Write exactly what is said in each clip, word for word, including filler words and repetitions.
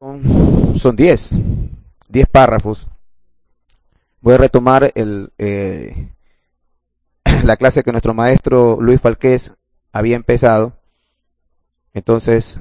Son, son diez, diez párrafos. Voy a retomar el, eh, la clase que nuestro maestro Luis Falqués había empezado. Entonces,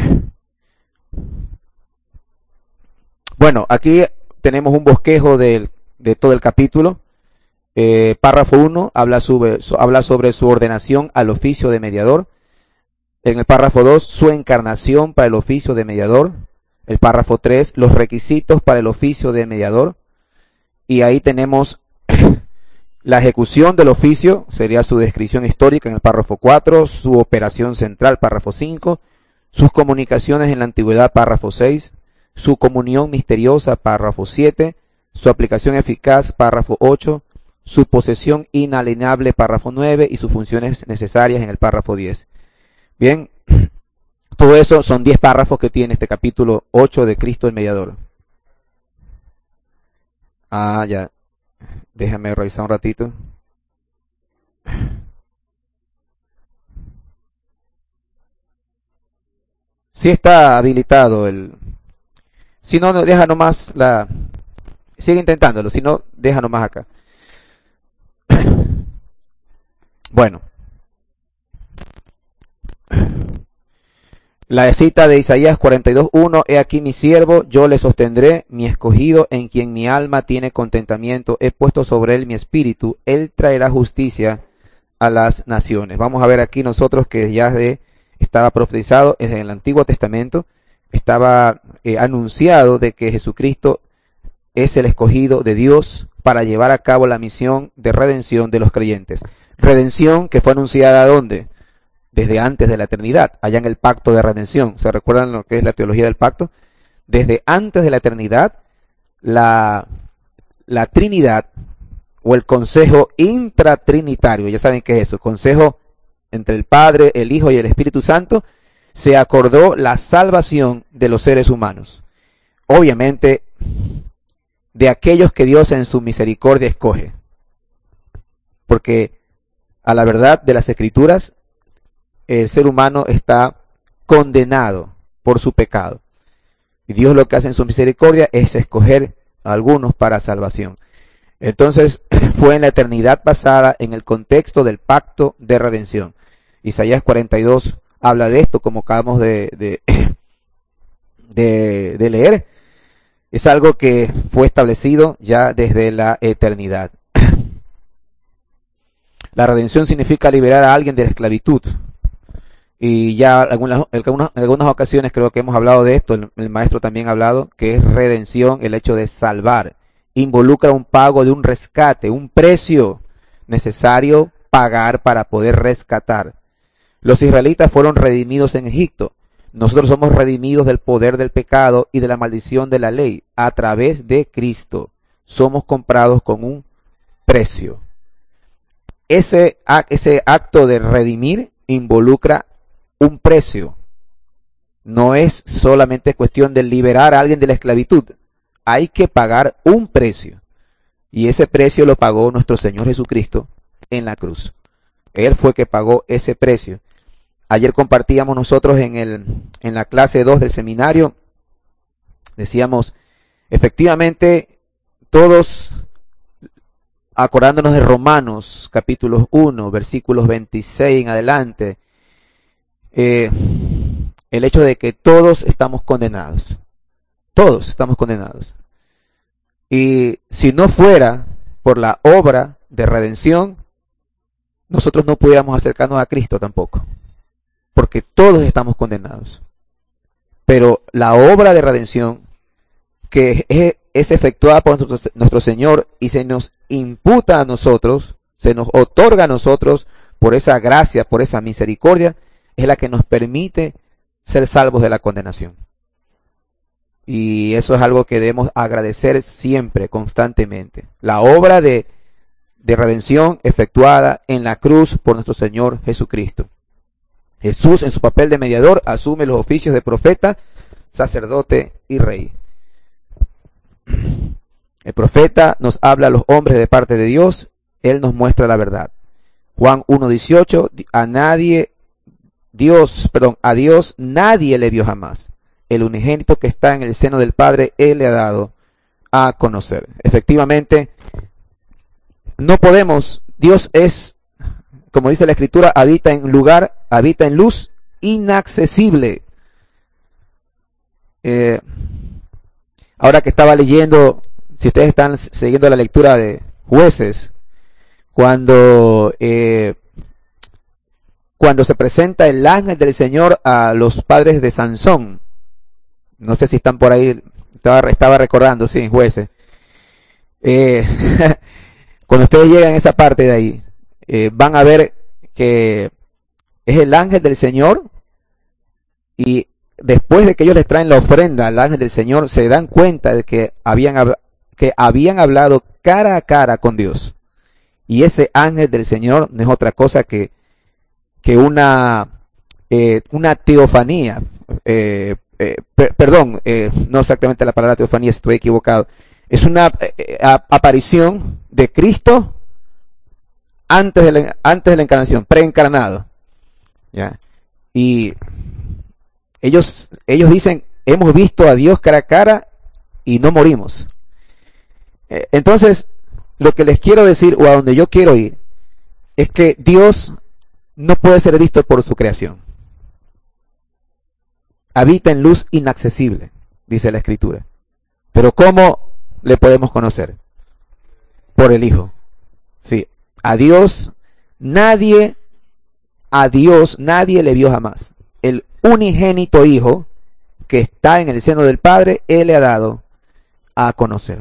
bueno, aquí tenemos un bosquejo del, de todo el capítulo. Eh, párrafo uno habla sobre, so, habla sobre su ordenación al oficio de mediador. En el párrafo dos, su encarnación para el oficio de mediador. El párrafo tres, los requisitos para el oficio de mediador. Y ahí tenemos la ejecución del oficio, sería su descripción histórica en el párrafo cuatro, su operación central, párrafo cinco, sus comunicaciones en la antigüedad, párrafo seis, su comunión misteriosa, párrafo siete, su aplicación eficaz, párrafo ocho, su posesión inalienable, párrafo nueve, y sus funciones necesarias en el párrafo diez. Bien, todo eso son diez párrafos que tiene este capítulo ocho de Cristo el Mediador. Ah, ya. Déjame revisar un ratito. Sí está habilitado el... Si no, no, deja nomás la... Sigue intentándolo, si no, deja nomás acá. Bueno. La cita de Isaías cuarenta y dos, uno, he aquí mi siervo, yo le sostendré, mi escogido, en quien mi alma tiene contentamiento, he puesto sobre él mi espíritu, él traerá justicia a las naciones. Vamos a ver aquí nosotros que ya de, estaba profetizado en el Antiguo Testamento, estaba eh, anunciado de que Jesucristo es el escogido de Dios para llevar a cabo la misión de redención de los creyentes. Redención que fue anunciada ¿dónde? Desde antes de la eternidad, allá en el pacto de redención. ¿Se recuerdan lo que es la teología del pacto? Desde antes de la eternidad, la, la Trinidad o el consejo intratrinitario, ya saben qué es eso, consejo entre el Padre, el Hijo y el Espíritu Santo, se acordó la salvación de los seres humanos. Obviamente, de aquellos que Dios en su misericordia escoge. Porque a la verdad de las Escrituras, el ser humano está condenado por su pecado. Y Dios lo que hace en su misericordia es escoger a algunos para salvación. Entonces, fue en la eternidad pasada, en el contexto del pacto de redención. Isaías cuarenta y dos habla de esto, como acabamos de, de, de, de leer. Es algo que fue establecido ya desde la eternidad. La redención significa liberar a alguien de la esclavitud. Y ya en algunas, algunas, algunas ocasiones creo que hemos hablado de esto, el, el maestro también ha hablado, que es redención, el hecho de salvar. Involucra un pago de un rescate, un precio necesario pagar para poder rescatar. Los israelitas fueron redimidos en Egipto. Nosotros somos redimidos del poder del pecado y de la maldición de la ley a través de Cristo. Somos comprados con un precio. Ese, ese acto de redimir involucra un precio. No es solamente cuestión de liberar a alguien de la esclavitud. Hay que pagar un precio. Y ese precio lo pagó nuestro Señor Jesucristo en la cruz. Él fue que pagó ese precio. Ayer compartíamos nosotros en, el, en la clase dos del seminario. Decíamos, efectivamente, todos acordándonos de Romanos capítulo uno, versículos veintiséis en adelante, eh, el hecho de que todos estamos condenados. Todos estamos condenados. Y si no fuera por la obra de redención, nosotros no pudiéramos acercarnos a Cristo tampoco. Porque todos estamos condenados. Pero la obra de redención que es, es efectuada por nuestro, nuestro Señor y se nos imputa a nosotros, se nos otorga a nosotros por esa gracia, por esa misericordia, es la que nos permite ser salvos de la condenación. Y eso es algo que debemos agradecer siempre, constantemente. La obra de, de redención efectuada en la cruz por nuestro Señor Jesucristo. Jesús, en su papel de mediador, asume los oficios de profeta, sacerdote y rey. El profeta nos habla a los hombres de parte de Dios, él nos muestra la verdad. Juan uno dieciocho, a nadie, Dios, perdón, a Dios nadie le vio jamás. el unigénito que está en el seno del Padre, Él le ha dado a conocer. Efectivamente, no podemos, Dios es, como dice la Escritura, habita en lugar, habita en luz inaccesible. Eh, ahora que estaba leyendo, si ustedes están siguiendo la lectura de Jueces, cuando eh, cuando se presenta el ángel del Señor a los padres de Sansón, no sé si están por ahí, estaba, estaba recordando, sí, en Jueces, eh, cuando ustedes llegan a esa parte de ahí, eh, van a ver que es el ángel del Señor, y después de que ellos les traen la ofrenda al ángel del Señor, se dan cuenta de que habían, que habían hablado cara a cara con Dios. Y ese ángel del Señor no es otra cosa que, que una, eh, una teofanía, eh, eh, per, perdón, eh, no exactamente la palabra teofanía, si estoy equivocado, es una eh, aparición de Cristo antes de la, antes de la encarnación, preencarnado, ¿ya? Y ellos, ellos dicen, hemos visto a Dios cara a cara y no morimos. Eh, entonces, lo que les quiero decir, o a donde yo quiero ir, es que Dios no puede ser visto por su creación. Habita en luz inaccesible, dice la Escritura. Pero ¿cómo le podemos conocer? Por el Hijo. Sí, a Dios nadie, a Dios nadie le vio jamás. El unigénito Hijo que está en el seno del Padre, Él le ha dado a conocer.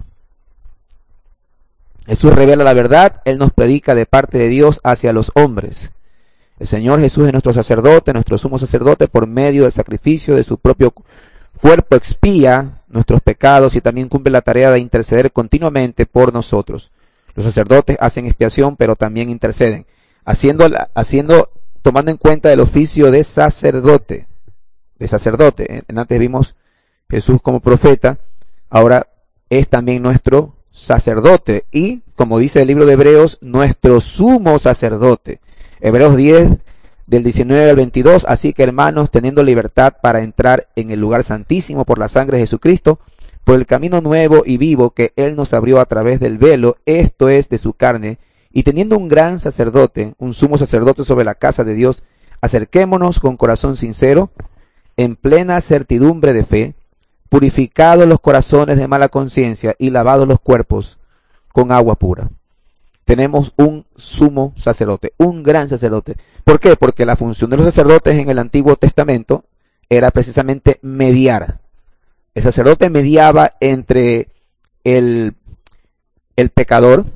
Jesús revela la verdad, Él nos predica de parte de Dios hacia los hombres. El Señor Jesús es nuestro sacerdote, nuestro sumo sacerdote, por medio del sacrificio de su propio cuerpo expía nuestros pecados y también cumple la tarea de interceder continuamente por nosotros. Los sacerdotes hacen expiación, pero también interceden, haciendo, haciendo, tomando en cuenta el oficio de sacerdote, de sacerdote. Antes vimos Jesús como profeta, ahora es también nuestro sacerdote y, como dice el libro de Hebreos, nuestro sumo sacerdote. Hebreos diez, del diecinueve al veintidós, así que hermanos, teniendo libertad para entrar en el lugar santísimo por la sangre de Jesucristo, por el camino nuevo y vivo que Él nos abrió a través del velo, esto es, de su carne, y teniendo un gran sacerdote, un sumo sacerdote sobre la casa de Dios, acerquémonos con corazón sincero, en plena certidumbre de fe, purificados los corazones de mala conciencia y lavados los cuerpos con agua pura. Tenemos un sumo sacerdote, un gran sacerdote. ¿Por qué? Porque la función de los sacerdotes en el Antiguo Testamento era precisamente mediar. El sacerdote mediaba entre el, el pecador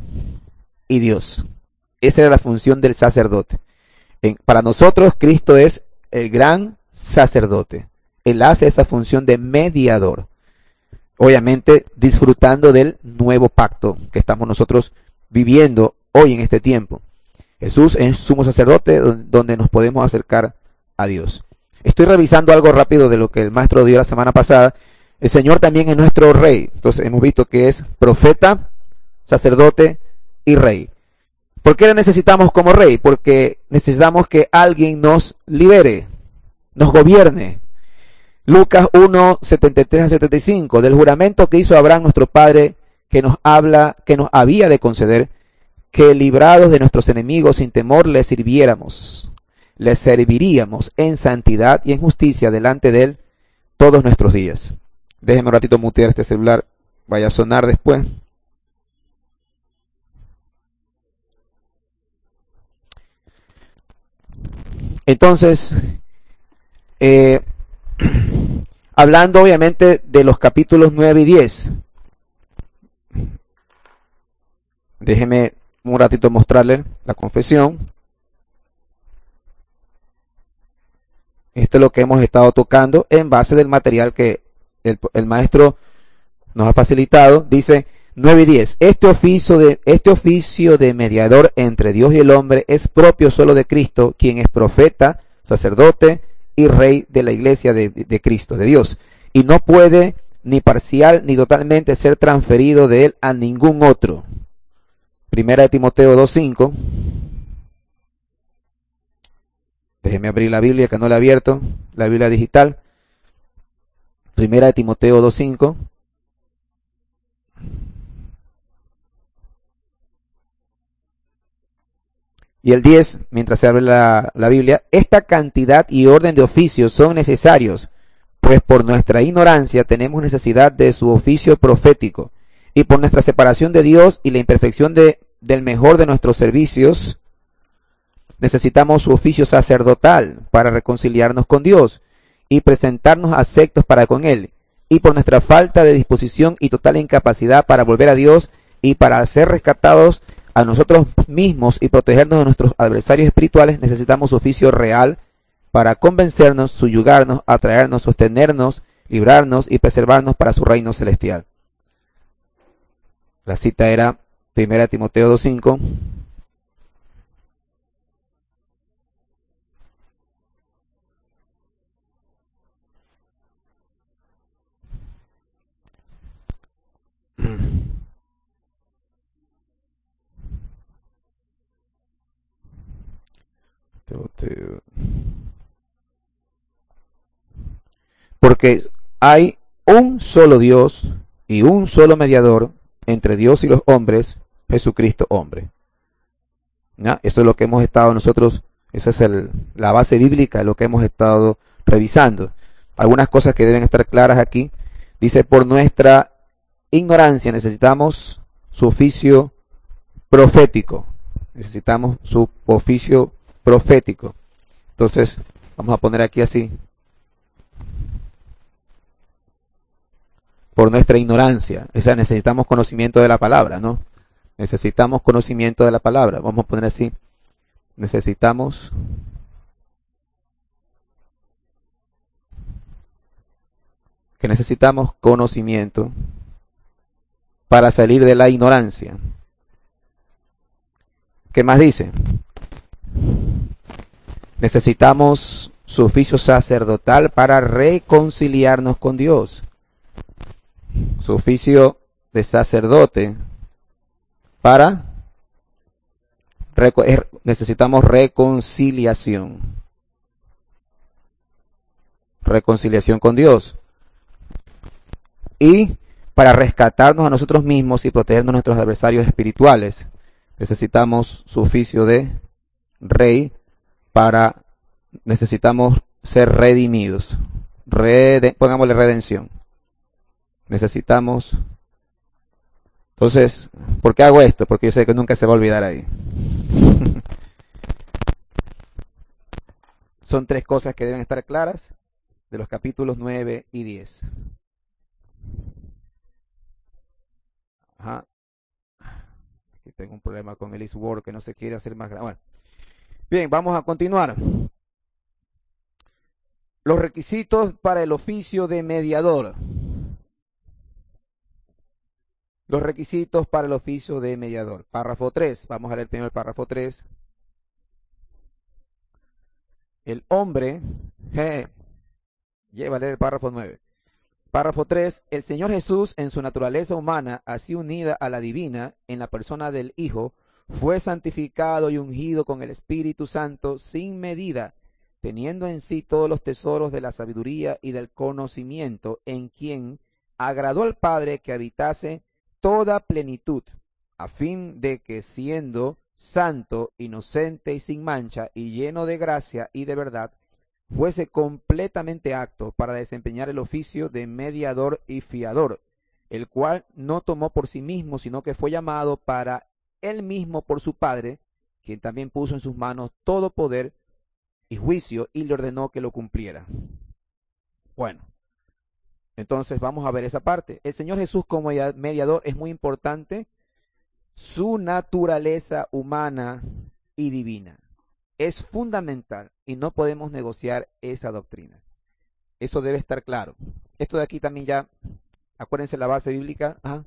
y Dios. Esa era la función del sacerdote. En, para nosotros, Cristo es el gran sacerdote. Él hace esa función de mediador. Obviamente disfrutando del nuevo pacto que estamos nosotros viviendo hoy en este tiempo. Jesús es sumo sacerdote donde nos podemos acercar a Dios. Estoy revisando algo rápido de lo que el maestro dio la semana pasada. El Señor también es nuestro rey. Entonces hemos visto que es profeta, sacerdote y rey. ¿Por qué lo necesitamos como rey? Porque necesitamos que alguien nos libere, nos gobierne. Lucas uno, setenta y tres a setenta y cinco, del juramento que hizo Abraham nuestro padre, que nos habla, que nos había de conceder, que librados de nuestros enemigos sin temor les sirviéramos, les serviríamos en santidad y en justicia delante de él todos nuestros días. Déjenme un ratito mutear este celular, vaya a sonar después. Entonces, eh, hablando obviamente de los capítulos nueve y diez, déjeme un ratito mostrarle la confesión. Esto es lo que hemos estado tocando en base del material que el, el maestro nos ha facilitado. Dice nueve y diez, este oficio de, este oficio de mediador entre Dios y el hombre es propio solo de Cristo, quien es profeta, sacerdote y rey de la iglesia de, de, de Cristo, de Dios, y no puede ni parcial ni totalmente ser transferido de él a ningún otro. Primera de Timoteo dos cinco. Déjeme abrir la Biblia, que no la he abierto, la Biblia digital. Primera de Timoteo dos cinco. Y el diez, mientras se abre la, la Biblia, esta cantidad y orden de oficios son necesarios, pues por nuestra ignorancia tenemos necesidad de su oficio profético, y por nuestra separación de Dios y la imperfección de, del mejor de nuestros servicios, necesitamos su oficio sacerdotal para reconciliarnos con Dios y presentarnos aceptos para con Él, y por nuestra falta de disposición y total incapacidad para volver a Dios y para ser rescatados a nosotros mismos y protegernos de nuestros adversarios espirituales, necesitamos su oficio real para convencernos, subyugarnos, atraernos, sostenernos, librarnos y preservarnos para su reino celestial. La cita era Primera Timoteo dos cinco. Porque hay un solo Dios y un solo mediador entre Dios y los hombres, Jesucristo hombre. ¿Ya? Eso es lo que hemos estado nosotros, esa es el, la base bíblica, lo que hemos estado revisando. Algunas cosas que deben estar claras aquí. Dice, por nuestra ignorancia necesitamos su oficio profético. Necesitamos su oficio profético. Entonces, vamos a poner aquí así. Por nuestra ignorancia. O sea, necesitamos conocimiento de la palabra, ¿no? Necesitamos conocimiento de la palabra. Vamos a poner así. Necesitamos que necesitamos conocimiento para salir de la ignorancia. ¿Qué más dice? Necesitamos su oficio sacerdotal para reconciliarnos con Dios. Su oficio de sacerdote para necesitamos reconciliación. Reconciliación con Dios. Y para rescatarnos a nosotros mismos y protegernos de nuestros adversarios espirituales, necesitamos su oficio de rey para, necesitamos ser redimidos. Rede, pongámosle redención. Necesitamos. Entonces, ¿por qué hago esto? Porque yo sé que nunca se va a olvidar ahí. Son tres cosas que deben estar claras de los capítulos nueve y diez. Ajá. Aquí tengo un problema con el Word que no se quiere hacer más grande. Bueno. Bien, vamos a continuar. Los requisitos para el oficio de mediador. Los requisitos para el oficio de mediador. Párrafo tres. Vamos a leer primero el párrafo tres. El hombre, je, lleva a leer el párrafo nueve. Párrafo tres. El Señor Jesús, en su naturaleza humana, así unida a la divina, en la persona del Hijo, fue santificado y ungido con el Espíritu Santo sin medida, teniendo en sí todos los tesoros de la sabiduría y del conocimiento, en quien agradó al Padre que habitase toda plenitud, a fin de que siendo santo, inocente y sin mancha, y lleno de gracia y de verdad, fuese completamente apto para desempeñar el oficio de mediador y fiador, el cual no tomó por sí mismo, sino que fue llamado para él mismo por su Padre, quien también puso en sus manos todo poder y juicio, y le ordenó que lo cumpliera. Bueno. Entonces vamos a ver esa parte. El Señor Jesús como mediador es muy importante. Su naturaleza humana y divina es fundamental y no podemos negociar esa doctrina. Eso debe estar claro. Esto de aquí también ya, acuérdense la base bíblica. Ajá.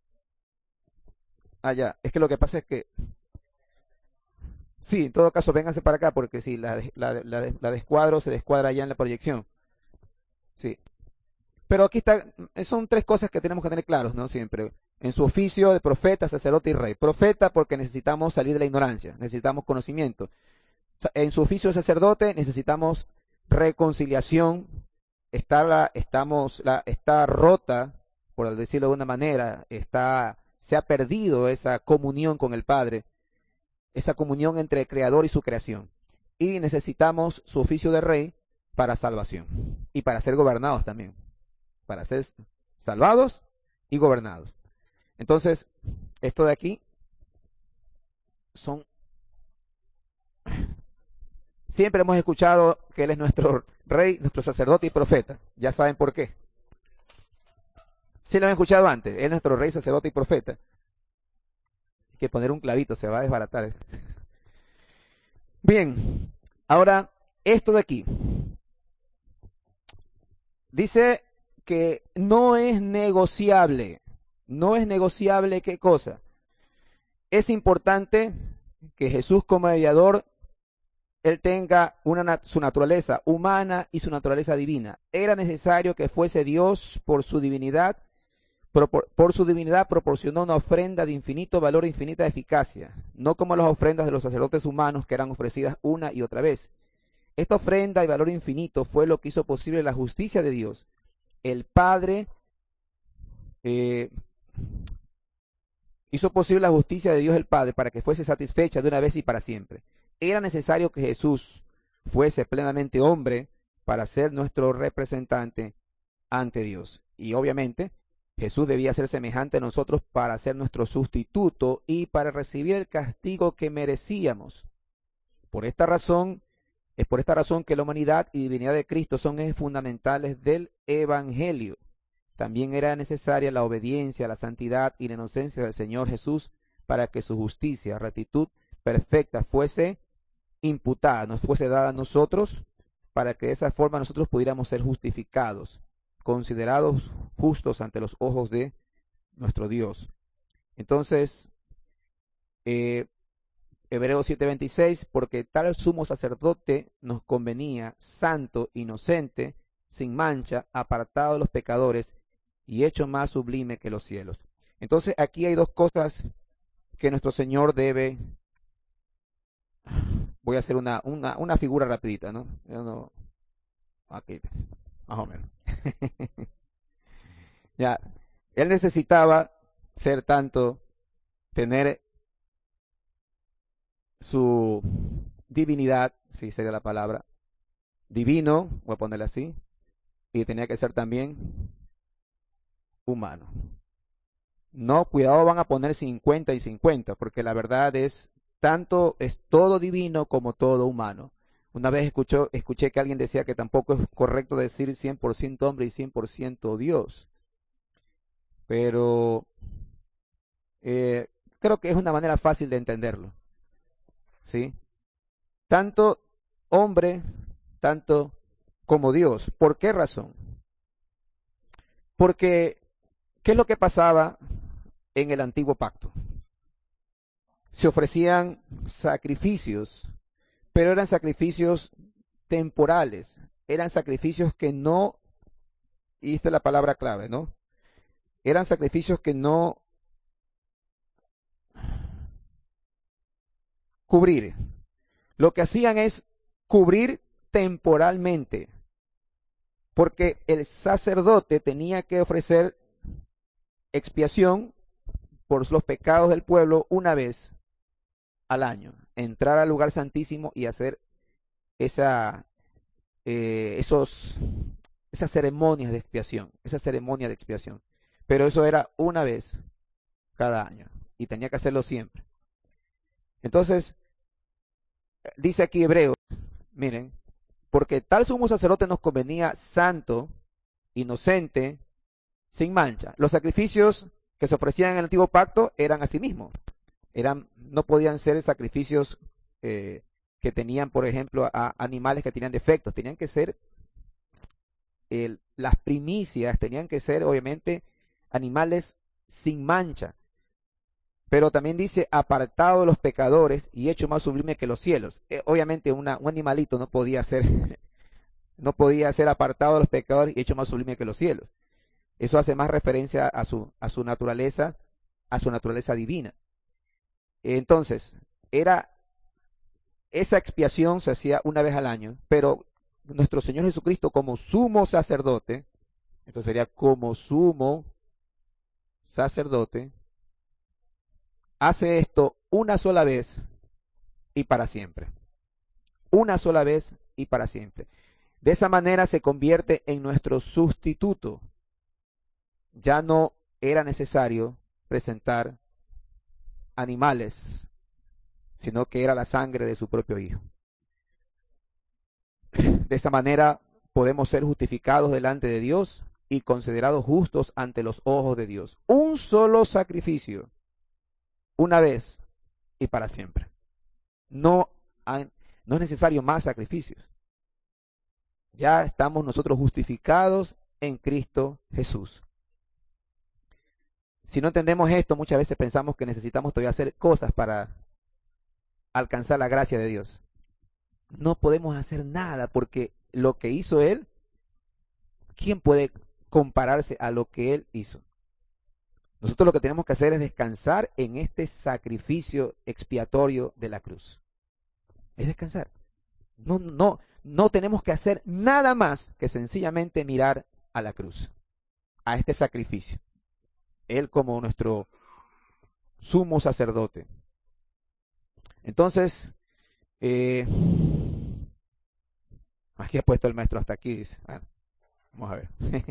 Ah, ya. Es que lo que pasa es que, sí, en todo caso, vénganse para acá porque si sí, la, la, la, la descuadro se descuadra ya en la proyección. Sí. Pero aquí está, son tres cosas que tenemos que tener claros, ¿no? Siempre. En su oficio de profeta, sacerdote y rey. Profeta porque necesitamos salir de la ignorancia, necesitamos conocimiento. En su oficio de sacerdote necesitamos reconciliación está la, estamos, la, está rota, por decirlo de una manera, está, se ha perdido esa comunión con el Padre, esa comunión entre el Creador y su creación. Y necesitamos su oficio de rey para salvación y para ser gobernados también, para ser salvados y gobernados. Entonces, esto de aquí son... Siempre hemos escuchado que Él es nuestro rey, nuestro sacerdote y profeta. Ya saben por qué. Sí lo han escuchado antes. Él es nuestro rey, sacerdote y profeta. Hay que poner un clavito, se va a desbaratar. Bien, ahora esto de aquí. Dice que no es negociable. No es negociable, ¿qué cosa? Es importante que Jesús como mediador, Él tenga una, su naturaleza humana y su naturaleza divina. Era necesario que fuese Dios por su divinidad. Por, por, por su divinidad proporcionó una ofrenda de infinito valor e infinita eficacia, no como las ofrendas de los sacerdotes humanos que eran ofrecidas una y otra vez. Esta ofrenda y valor infinito fue lo que hizo posible la justicia de Dios. El Padre eh, hizo posible la justicia de Dios el Padre para que fuese satisfecha de una vez y para siempre. Era necesario que Jesús fuese plenamente hombre para ser nuestro representante ante Dios. Y obviamente Jesús debía ser semejante a nosotros para ser nuestro sustituto y para recibir el castigo que merecíamos. Por esta razón, es por esta razón que la humanidad y divinidad de Cristo son ejes fundamentales del Evangelio. También era necesaria la obediencia, la santidad y la inocencia del Señor Jesús para que su justicia, rectitud perfecta fuese imputada, nos fuese dada a nosotros, para que de esa forma nosotros pudiéramos ser justificados, considerados justos ante los ojos de nuestro Dios. Entonces, eh, Hebreos siete veintiséis, porque tal sumo sacerdote nos convenía, santo, inocente, sin mancha, apartado de los pecadores y hecho más sublime que los cielos. Entonces, aquí hay dos cosas que nuestro Señor debe... Voy a hacer una, una, una figura rapidita, ¿no? no aquí, más o menos. Ya, Él necesitaba ser tanto, tener su divinidad, si sería la palabra, divino, voy a ponerle así, y tenía que ser también humano. No, cuidado, van a poner cincuenta y cincuenta, porque la verdad es, tanto es todo divino como todo humano. Una vez escuchó, escuché que alguien decía que tampoco es correcto decir cien por ciento hombre y cien por ciento Dios. Pero eh, creo que es una manera fácil de entenderlo. ¿Sí? Tanto hombre, tanto como Dios. ¿Por qué razón? Porque, ¿qué es lo que pasaba en el antiguo pacto? Se ofrecían sacrificios, pero eran sacrificios temporales, eran sacrificios que no, y esta es la palabra clave, ¿no? Eran sacrificios que no cubrir. Lo que hacían es cubrir temporalmente, porque el sacerdote tenía que ofrecer expiación por los pecados del pueblo una vez al año, entrar al lugar santísimo y hacer esa, eh, esos, esas ceremonias de expiación, esa ceremonia de expiación. Pero eso era una vez cada año y tenía que hacerlo siempre. Entonces, dice aquí Hebreos, miren, porque tal sumo sacerdote nos convenía santo, inocente, sin mancha. Los sacrificios que se ofrecían en el antiguo pacto eran así mismo. Eran, no podían ser sacrificios eh, que tenían, por ejemplo, a animales que tenían defectos. Tenían que ser el, las primicias, tenían que ser, obviamente, animales sin mancha. Pero también dice, apartado de los pecadores y hecho más sublime que los cielos. Eh, obviamente, una, un animalito no podía ser, no podía ser apartado de los pecadores y hecho más sublime que los cielos. Eso hace más referencia a su, a su naturaleza, a su naturaleza divina. Entonces, era, esa expiación se hacía una vez al año, pero nuestro Señor Jesucristo como sumo sacerdote, esto sería como sumo sacerdote, hace esto una sola vez y para siempre. Una sola vez y para siempre. De esa manera se convierte en nuestro sustituto. Ya no era necesario presentar animales, sino que era la sangre de su propio Hijo. De esa manera podemos ser justificados delante de Dios y considerados justos ante los ojos de Dios. Un solo sacrificio, una vez y para siempre. No, hay, no es necesario más sacrificios. Ya estamos nosotros justificados en Cristo Jesús. Si no entendemos esto, muchas veces pensamos que necesitamos todavía hacer cosas para alcanzar la gracia de Dios. No podemos hacer nada porque lo que hizo Él, ¿quién puede compararse a lo que Él hizo? Nosotros lo que tenemos que hacer es descansar en este sacrificio expiatorio de la cruz. Es descansar. No, no, no tenemos que hacer nada más que sencillamente mirar a la cruz, a este sacrificio. Él como nuestro sumo sacerdote. Entonces, eh, aquí ha puesto el maestro hasta aquí, dice. Bueno, vamos a ver.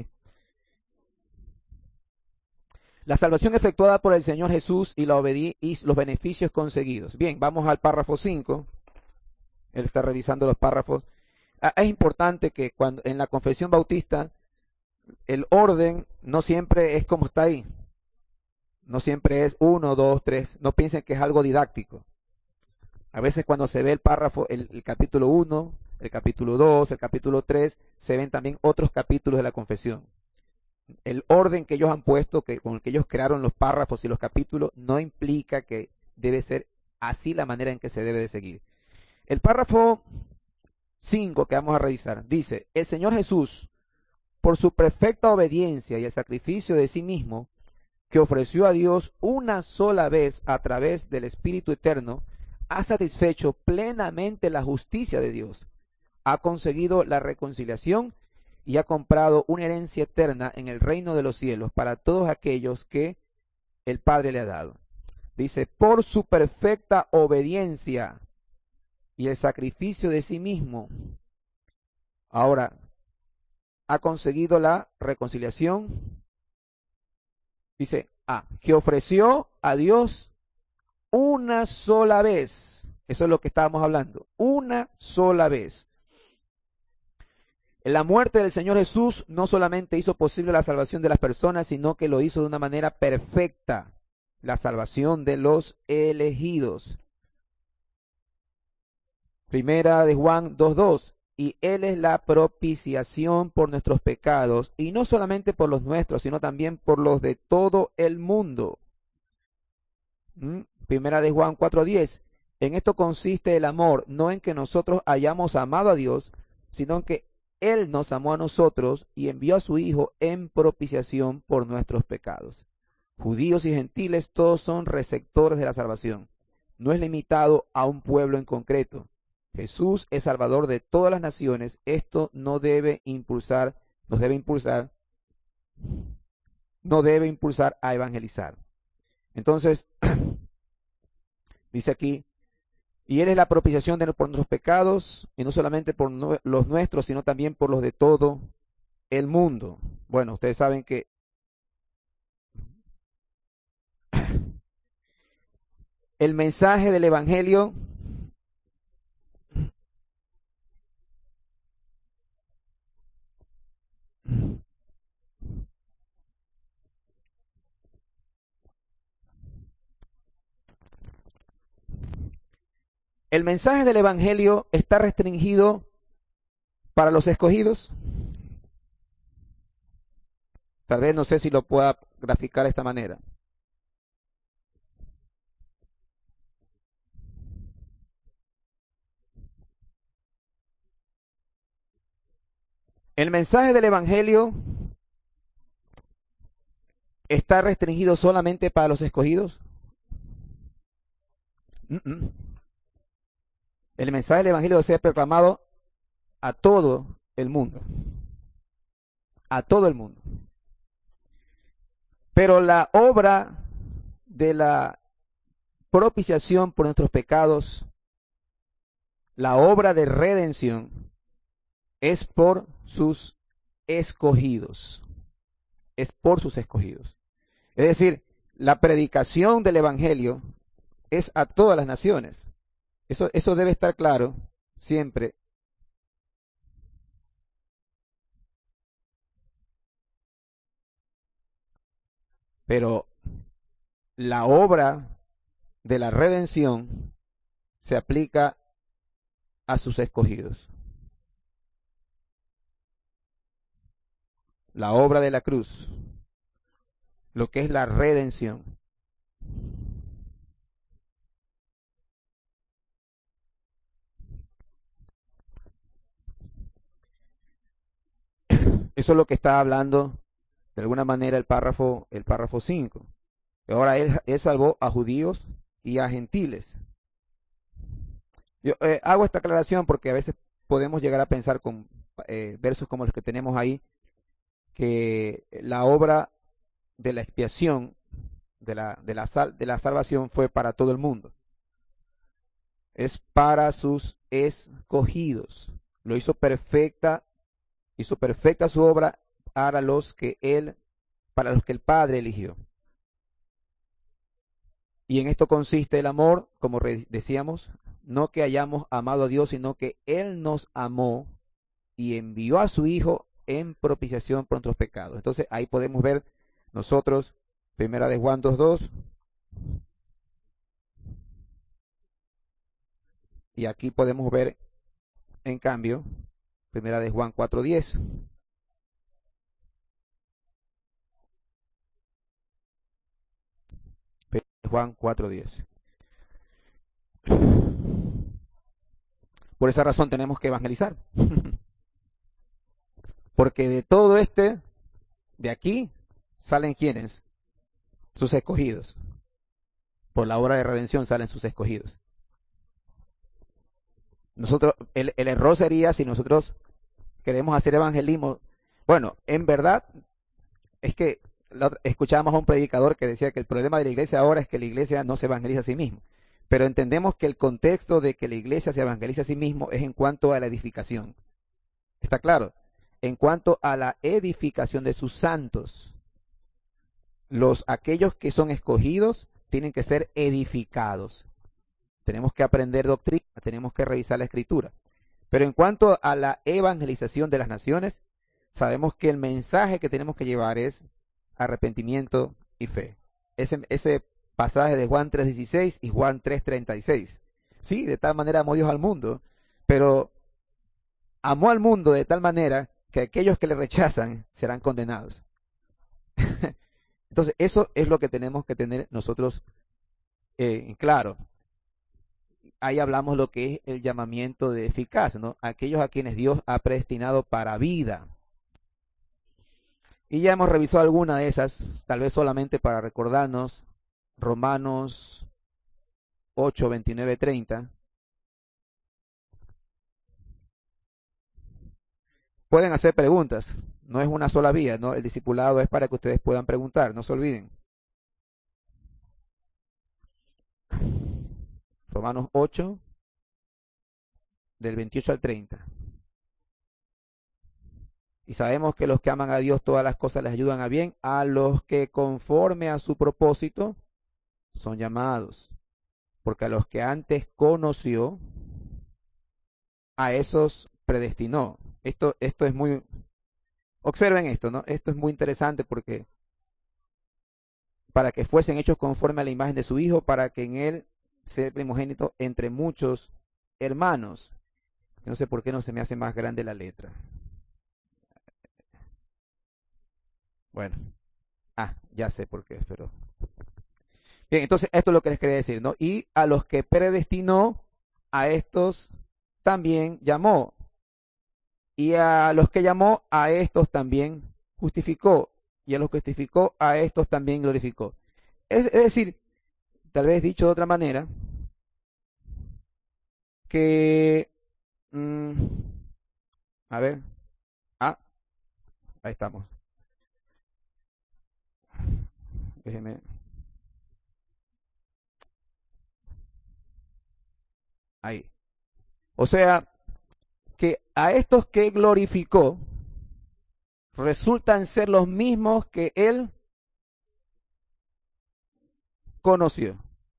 La salvación efectuada por el Señor Jesús y, la obedi y los beneficios conseguidos. Bien, vamos al párrafo cinco. Él está revisando los párrafos. Ah, es importante que cuando en la confesión bautista el orden no siempre es como está ahí. No siempre es uno, dos, tres. No piensen que es algo didáctico. A veces cuando se ve el párrafo, el, el capítulo uno, el capítulo dos, el capítulo tres, se ven también otros capítulos de la confesión. El orden que ellos han puesto, que, con el que ellos crearon los párrafos y los capítulos, no implica que debe ser así la manera en que se debe de seguir. El párrafo cinco que vamos a revisar dice: el Señor Jesús, por su perfecta obediencia y el sacrificio de sí mismo, que ofreció a Dios una sola vez a través del Espíritu Eterno, ha satisfecho plenamente la justicia de Dios, ha conseguido la reconciliación y ha comprado una herencia eterna en el reino de los cielos para todos aquellos que el Padre le ha dado. Dice, por su perfecta obediencia y el sacrificio de sí mismo, ahora ha conseguido la reconciliación. Dice, ah, que ofreció a Dios una sola vez. Eso es lo que estábamos hablando. Una sola vez. La muerte del Señor Jesús no solamente hizo posible la salvación de las personas, sino que lo hizo de una manera perfecta. La salvación de los elegidos. Primera de Juan dos dos. Y Él es la propiciación por nuestros pecados, y no solamente por los nuestros, sino también por los de todo el mundo. ¿Mm? Primera de Juan cuatro diez. En esto consiste el amor, no en que nosotros hayamos amado a Dios, sino en que Él nos amó a nosotros y envió a su Hijo en propiciación por nuestros pecados. Judíos y gentiles, todos son receptores de la salvación. No es limitado a un pueblo en concreto. Jesús es Salvador de todas las naciones. Esto no debe impulsar, nos debe impulsar, no debe impulsar a evangelizar. Entonces, dice aquí, y Él es la propiciación de, por nuestros pecados, y no solamente por no, los nuestros, sino también por los de todo el mundo. Bueno, ustedes saben que el mensaje del Evangelio El mensaje del Evangelio está restringido para los escogidos. Tal vez no sé si lo pueda graficar de esta manera. El mensaje del Evangelio está restringido solamente para los escogidos. Mm-mm. El mensaje del Evangelio debe ser proclamado a todo el mundo, a todo el mundo. Pero la obra de la propiciación por nuestros pecados, la obra de redención, es por sus escogidos, es por sus escogidos. Es decir, la predicación del Evangelio es a todas las naciones. Eso, eso debe estar claro siempre. Pero la obra de la redención se aplica a sus escogidos. La obra de la cruz, lo que es la redención, eso es lo que está hablando de alguna manera el párrafo, el párrafo cinco. Ahora él, él salvó a judíos y a gentiles. Yo eh, hago esta aclaración porque a veces podemos llegar a pensar con eh, versos como los que tenemos ahí, que la obra de la expiación, de la, de la, sal, de la salvación fue para todo el mundo. Es para sus escogidos. Lo hizo perfecta, hizo perfecta su obra para los que él, para los que el Padre eligió. Y en esto consiste el amor, como decíamos, no que hayamos amado a Dios, sino que Él nos amó y envió a su Hijo en propiciación por nuestros pecados. Entonces ahí podemos ver nosotros, primera de Juan dos dos, y aquí podemos ver, en cambio, primera de Juan cuatro diez. Juan cuatro diez. Por esa razón tenemos que evangelizar. Porque de todo este, de aquí, salen quienes? Sus escogidos. Por la obra de redención salen sus escogidos. Nosotros, el, el error sería si nosotros queremos hacer evangelismo. Bueno, en verdad, es que escuchábamos a un predicador que decía que el problema de la iglesia ahora es que la iglesia no se evangeliza a sí misma. Pero entendemos que el contexto de que la iglesia se evangeliza a sí mismo es en cuanto a la edificación. ¿Está claro? En cuanto a la edificación de sus santos. Los, aquellos que son escogidos tienen que ser edificados. Tenemos que aprender doctrina, tenemos que revisar la escritura. Pero en cuanto a la evangelización de las naciones, sabemos que el mensaje que tenemos que llevar es arrepentimiento y fe. Ese, ese pasaje de Juan tres dieciséis y Juan tres treinta y seis. Sí, de tal manera amó Dios al mundo, pero amó al mundo de tal manera que aquellos que le rechazan serán condenados. Entonces, eso es lo que tenemos que tener nosotros eh, claro. Ahí hablamos lo que es el llamamiento de eficaz, ¿no? Aquellos a quienes Dios ha predestinado para vida. Y ya hemos revisado alguna de esas, tal vez solamente para recordarnos, Romanos ocho, veintinueve, treinta. Pueden hacer preguntas, no es una sola vía, ¿no? El discipulado es para que ustedes puedan preguntar, no se olviden. Romanos ocho, del veintiocho al treinta. Y sabemos que los que aman a Dios todas las cosas les ayudan a bien, a los que conforme a su propósito son llamados. Porque a los que antes conoció, a esos predestinó. Esto, esto es muy... Observen esto, ¿no? Esto es muy interesante porque para que fuesen hechos conforme a la imagen de su Hijo, para que en él sea primogénito entre muchos hermanos. No sé por qué no se me hace más grande la letra. Bueno, ah, ya sé por qué, pero... Bien, entonces esto es lo que les quería decir, ¿no? Y a los que predestinó, a estos también llamó. Y a los que llamó, a estos también justificó. Y a los que justificó, a estos también glorificó. Es, es decir, tal vez dicho de otra manera, que mmm, A ver. Ah, ahí estamos. Déjeme. Ahí. O sea, que a estos que glorificó resultan ser los mismos que él conoció.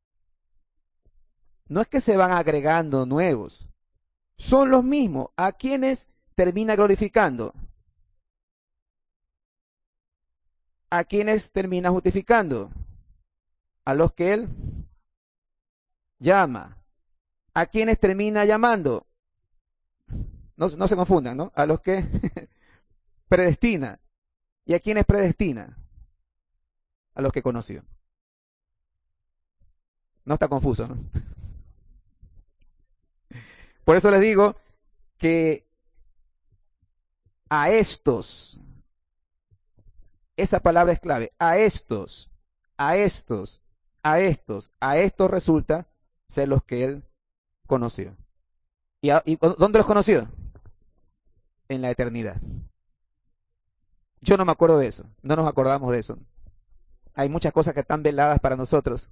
No es que se van agregando nuevos, son los mismos. ¿A quienes termina glorificando? ¿A quienes termina justificando? A los que él llama. ¿A quienes termina llamando? No, no se confundan, ¿no? A los que predestina. ¿Y a quienes predestina? A los que conoció. No está confuso, ¿no? Por eso les digo que a estos, esa palabra es clave, a estos, a estos, a estos, a estos resulta ser los que él conoció. ¿Y, a, y dónde los conoció? En la eternidad. Yo no me acuerdo de eso, no nos acordamos de eso. Hay muchas cosas que están veladas para nosotros.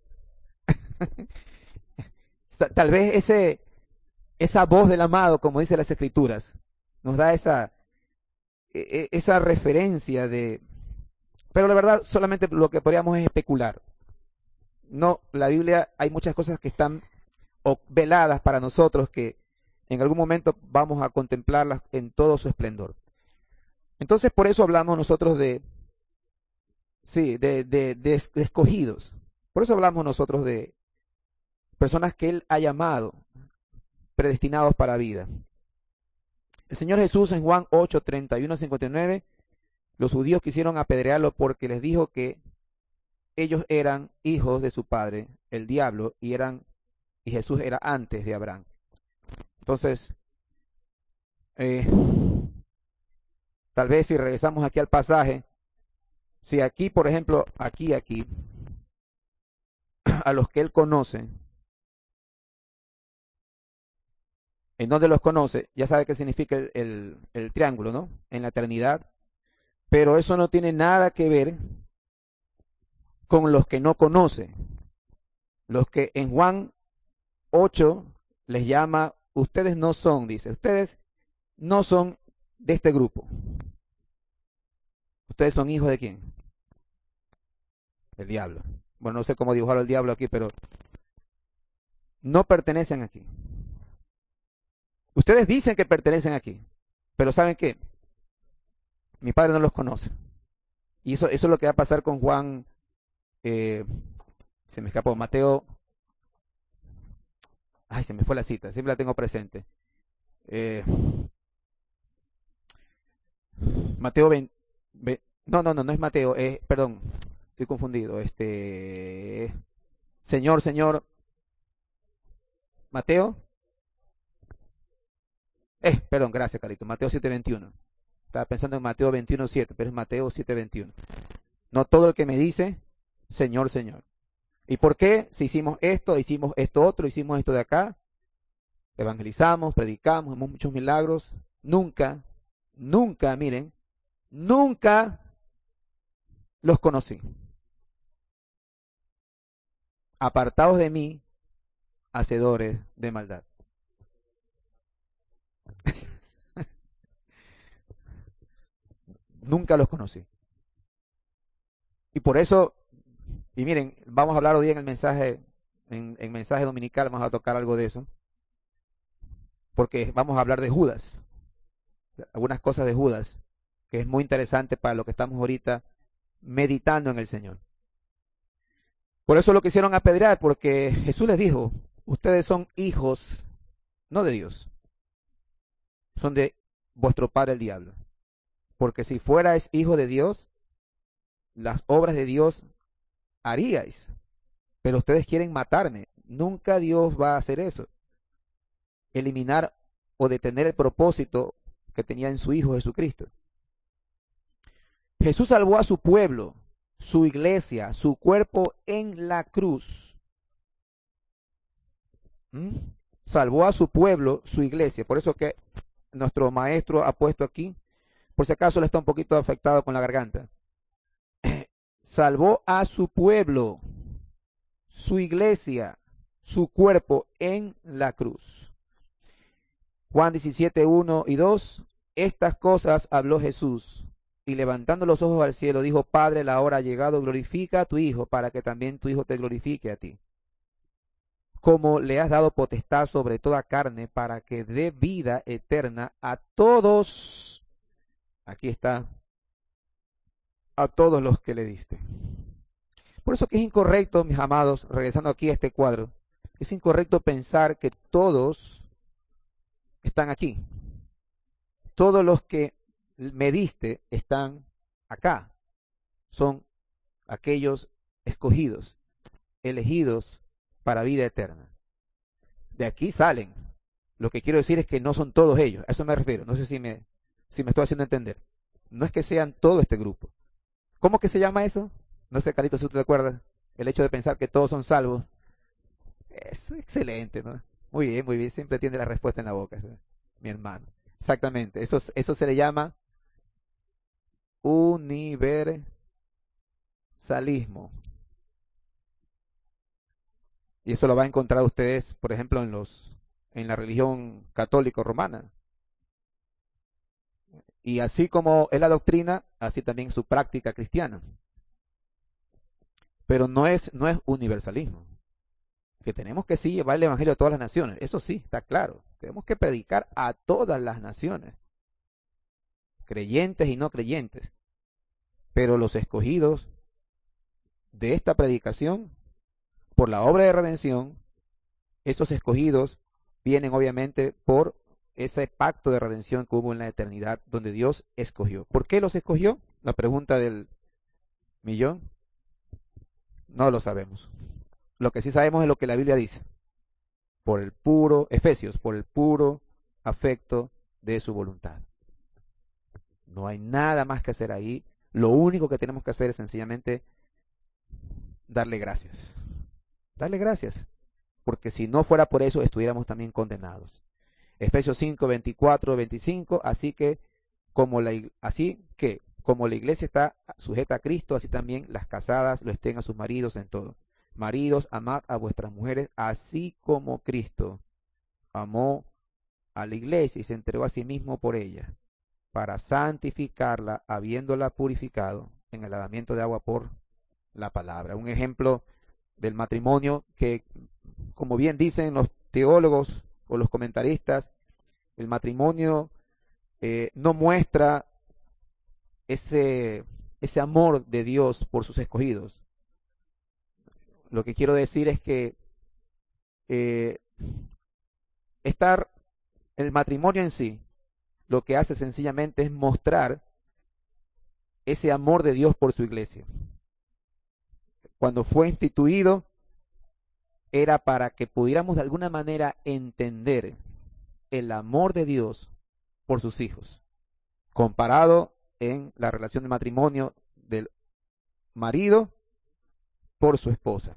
Tal vez ese, esa voz del amado, como dice las Escrituras, nos da esa, esa referencia de... Pero la verdad, solamente lo que podríamos es especular. No, la Biblia, hay muchas cosas que están veladas para nosotros que en algún momento vamos a contemplarlas en todo su esplendor. Entonces, por eso hablamos nosotros de, sí, de, de, de, de escogidos. Por eso hablamos nosotros de personas que Él ha llamado, predestinados para vida. El Señor Jesús en Juan ocho, treinta y uno, cincuenta y nueve, los judíos quisieron apedrearlo porque les dijo que ellos eran hijos de su padre, el diablo, y eran y Jesús era antes de Abraham. Entonces, eh, tal vez si regresamos aquí al pasaje, si aquí, por ejemplo, aquí, aquí, a los que él conoce, en donde los conoce, ya sabe qué significa el, el, el triángulo, ¿no? En la eternidad. Pero eso no tiene nada que ver con los que no conoce. Los que en Juan ocho les llama, ustedes no son, dice, ustedes no son de este grupo. ¿Ustedes son hijos de quién? Del diablo. Bueno, no sé cómo dibujar al diablo aquí, pero no pertenecen aquí. Ustedes dicen que pertenecen aquí, pero ¿saben qué? Mi padre no los conoce. Y eso, eso es lo que va a pasar con Juan, eh, se me escapó, Mateo, ay, se me fue la cita, siempre la tengo presente. Eh, Mateo veinte, no, no, no, no es Mateo, eh, perdón, estoy confundido. Este, Señor, Señor, Mateo, eh, perdón, gracias, Carlito, Mateo siete veintiuno. Estaba pensando en Mateo veintiuno siete, pero es Mateo siete veintiuno. No todo el que me dice, Señor, Señor. ¿Y por qué? Si hicimos esto, hicimos esto otro, hicimos esto de acá, evangelizamos, predicamos, hemos muchos milagros, nunca, nunca, miren, nunca los conocí. Apartados de mí, hacedores de maldad. Nunca los conocí. Y por eso, y miren, vamos a hablar hoy en el mensaje, en el mensaje dominical, vamos a tocar algo de eso. Porque vamos a hablar de Judas. Algunas cosas de Judas, que es muy interesante para lo que estamos ahorita meditando en el Señor. Por eso lo quisieron apedrear, porque Jesús les dijo, ustedes son hijos, no de Dios, son de vuestro padre el diablo. Porque si fuerais hijo de Dios, las obras de Dios haríais. Pero ustedes quieren matarme. Nunca Dios va a hacer eso. Eliminar o detener el propósito que tenía en su Hijo Jesucristo. Jesús salvó a su pueblo, su iglesia, su cuerpo en la cruz. ¿Mm? Salvó a su pueblo, su iglesia. Por eso que nuestro maestro ha puesto aquí, por si acaso le está un poquito afectado con la garganta. Salvó a su pueblo, su iglesia, su cuerpo en la cruz. Juan diecisiete, uno y dos, estas cosas habló Jesús, y levantando los ojos al cielo, dijo, Padre, la hora ha llegado, glorifica a tu Hijo, para que también tu Hijo te glorifique a ti. Como le has dado potestad sobre toda carne, para que dé vida eterna a todos, aquí está, a todos los que le diste. Por eso que es incorrecto, mis amados, regresando aquí a este cuadro, es incorrecto pensar que todos están aquí. Todos los que me diste están acá. Son aquellos escogidos, elegidos para vida eterna. De aquí salen. Lo que quiero decir es que no son todos ellos. A eso me refiero. No sé si me, si me estoy haciendo entender. No es que sean todo este grupo. ¿Cómo que se llama eso? No sé, Carito, si tú te acuerdas. El hecho de pensar que todos son salvos. Es excelente, ¿no? Muy bien, muy bien. Siempre tiene la respuesta en la boca, ¿sí? Mi hermano. Exactamente. Eso, eso se le llama universalismo. Y eso lo va a encontrar ustedes, por ejemplo, en los en la religión católica romana. Y así como es la doctrina, así también es su práctica cristiana. Pero no es, no es universalismo. Que tenemos que sí llevar el evangelio a todas las naciones. Eso sí, está claro. Tenemos que predicar a todas las naciones. Creyentes y no creyentes. Pero los escogidos de esta predicación, por la obra de redención, esos escogidos vienen obviamente por ese pacto de redención que hubo en la eternidad, donde Dios escogió. ¿Por qué los escogió? La pregunta del millón. No lo sabemos. Lo que sí sabemos es lo que la Biblia dice. Por el puro, Efesios, por el puro afecto de su voluntad. No hay nada más que hacer ahí. Lo único que tenemos que hacer es sencillamente darle gracias. Darle gracias. Porque si no fuera por eso, estuviéramos también condenados. Efesios cinco, veinticuatro, veinticinco, así que como la, así que como la iglesia está sujeta a Cristo, así también las casadas lo estén a sus maridos en todo. Maridos, amad a vuestras mujeres, así como Cristo amó a la iglesia y se entregó a sí mismo por ella, para santificarla, habiéndola purificado en el lavamiento de agua por la palabra. Un ejemplo del matrimonio que, como bien dicen los teólogos o los comentaristas, el matrimonio eh, no muestra ese, ese amor de Dios por sus escogidos. Lo que quiero decir es que eh, estar el matrimonio en sí, lo que hace sencillamente es mostrar ese amor de Dios por su iglesia. Cuando fue instituido, era para que pudiéramos de alguna manera entender el amor de Dios por sus hijos, comparado en la relación de matrimonio del marido por su esposa.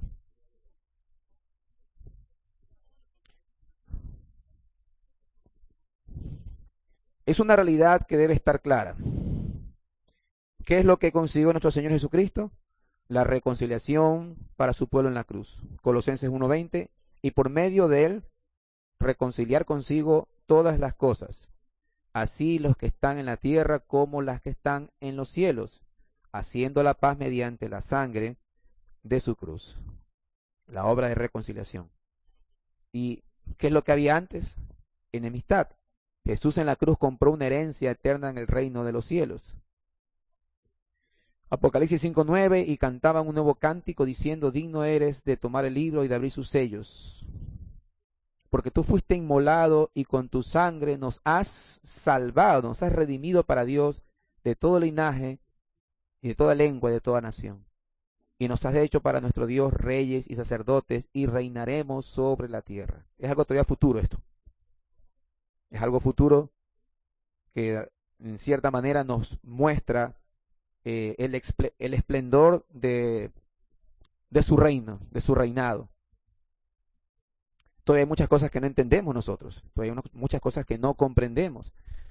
Es una realidad que debe estar clara. ¿Qué es lo que consiguió nuestro Señor Jesucristo? La reconciliación para su pueblo en la cruz. Colosenses uno veinte, y por medio de él reconciliar consigo todas las cosas, así los que están en la tierra como las que están en los cielos, haciendo la paz mediante la sangre de su cruz. La obra de reconciliación. ¿Y qué es lo que había antes? Enemistad. Jesús en la cruz compró una herencia eterna en el reino de los cielos. Apocalipsis cinco nueve, y cantaban un nuevo cántico diciendo, digno eres de tomar el libro y de abrir sus sellos, porque tú fuiste inmolado y con tu sangre nos has salvado, nos has redimido para Dios de todo linaje y de toda lengua y de toda nación. Y nos has hecho para nuestro Dios reyes y sacerdotes y reinaremos sobre la tierra. Es algo todavía futuro esto. Es algo futuro que en cierta manera nos muestra eh, el, el esplendor de, de su reino, de su reinado. Todavía hay muchas cosas que no entendemos nosotros, todavía hay muchas cosas que no comprendemos.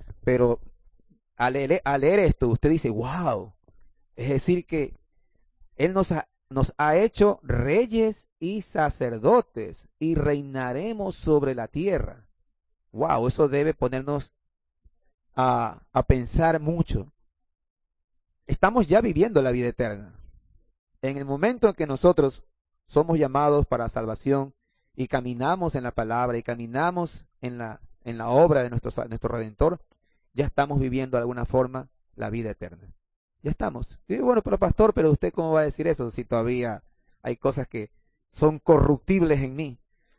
Pero al leer, al leer esto, usted dice, wow, es decir que Él nos ha, nos ha hecho reyes y sacerdotes y reinaremos sobre la tierra. Wow, eso debe ponernos a, a pensar mucho. Estamos ya viviendo la vida eterna. En el momento en que nosotros somos llamados para salvación y caminamos en la palabra y caminamos en la, en la obra de nuestro, nuestro Redentor, ya estamos viviendo de alguna forma la vida eterna. Ya estamos. Y bueno, pero pastor, pero usted cómo va a decir eso si todavía hay cosas que son corruptibles en mí.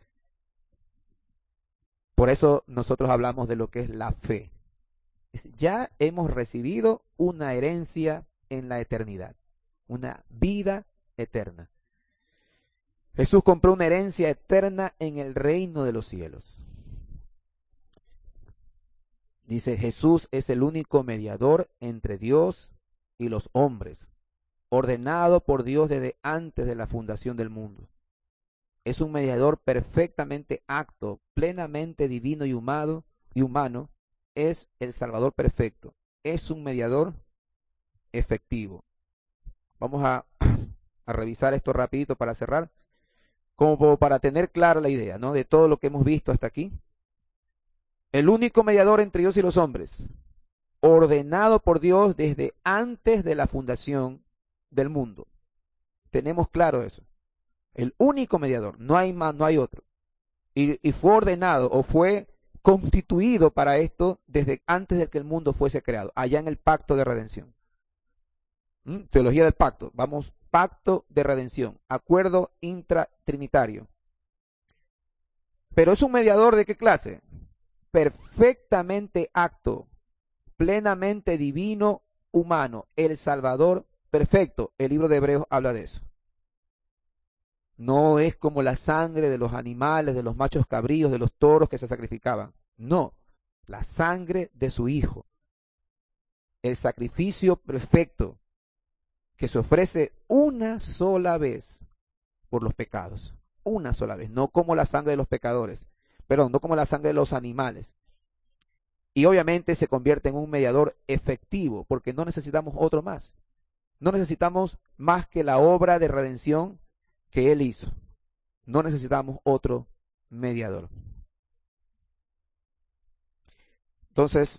Por eso nosotros hablamos de lo que es la fe. Ya hemos recibido una herencia en la eternidad, una vida eterna. Jesús compró una herencia eterna en el reino de los cielos. Dice, Jesús es el único mediador entre Dios y los hombres, ordenado por Dios desde antes de la fundación del mundo. Es un mediador perfectamente apto, plenamente divino y humano, y humano, es el Salvador perfecto, es un mediador efectivo. Vamos a, a revisar esto rapidito para cerrar, como para tener clara la idea, ¿no?, de todo lo que hemos visto hasta aquí. El único mediador entre Dios y los hombres, ordenado por Dios desde antes de la fundación del mundo. Tenemos claro eso. El único mediador, no hay más, no hay otro. Y, y fue ordenado o fue constituido para esto desde antes de que el mundo fuese creado, allá en el pacto de redención. ¿Mm? Teología del pacto. Vamos, pacto de redención, acuerdo intratrinitario. Pero es un mediador ¿de qué clase? Perfectamente apto, plenamente divino, humano, el Salvador perfecto. El libro de Hebreos habla de eso. No es como la sangre de los animales, de los machos cabríos, de los toros que se sacrificaban. No, la sangre de su Hijo. El sacrificio perfecto que se ofrece una sola vez por los pecados. Una sola vez, no como la sangre de los pecadores. Perdón, no como la sangre de los animales. Y obviamente se convierte en un mediador efectivo, porque no necesitamos otro más. No necesitamos más que la obra de redención que Él hizo. No necesitamos otro mediador. Entonces,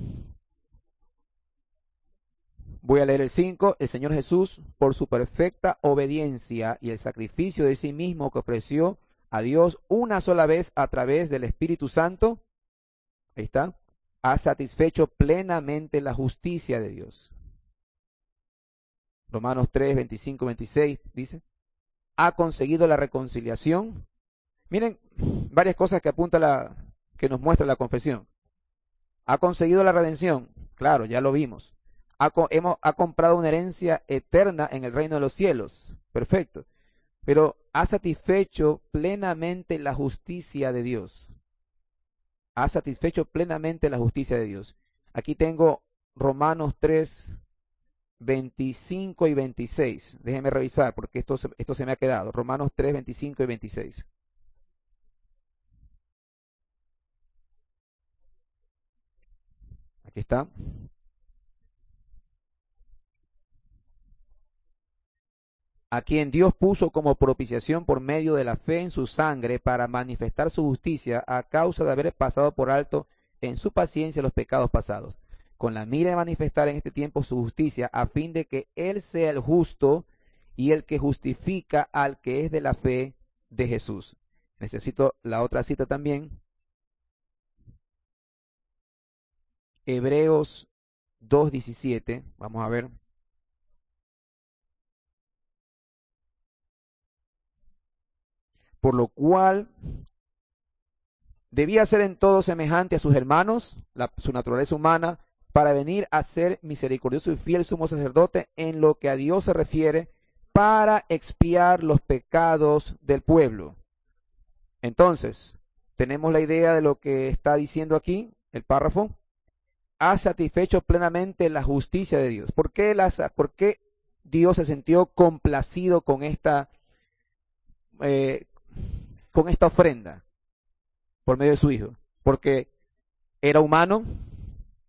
voy a leer el cinco. El Señor Jesús, por su perfecta obediencia y el sacrificio de sí mismo que ofreció a Dios una sola vez a través del Espíritu Santo, ahí está, ha satisfecho plenamente la justicia de Dios. Romanos tres, veinticinco, veintiséis dice, ha conseguido la reconciliación. Miren, varias cosas que apunta la, que nos muestra la confesión. Ha conseguido la redención, claro, ya lo vimos. Ha, hemos, ha comprado una herencia eterna en el reino de los cielos, perfecto. Pero ha satisfecho plenamente la justicia de Dios. Ha satisfecho plenamente la justicia de Dios. Aquí tengo Romanos tres, veinticinco y veintiséis. Déjenme revisar porque esto, esto se me ha quedado. Romanos tres, veinticinco y veintiséis. Aquí está. A quien Dios puso como propiciación por medio de la fe en su sangre para manifestar su justicia a causa de haber pasado por alto en su paciencia los pecados pasados, con la mira de manifestar en este tiempo su justicia, a fin de que Él sea el justo y el que justifica al que es de la fe de Jesús. Necesito la otra cita también. Hebreos dos diecisiete, vamos a ver. Por lo cual debía ser en todo semejante a sus hermanos, la, su naturaleza humana, para venir a ser misericordioso y fiel sumo sacerdote en lo que a Dios se refiere, para expiar los pecados del pueblo. Entonces, tenemos la idea de lo que está diciendo aquí, el párrafo. Ha satisfecho plenamente la justicia de Dios. ¿Por qué, las, por qué Dios se sintió complacido con esta eh, con esta ofrenda por medio de su Hijo? Porque era humano,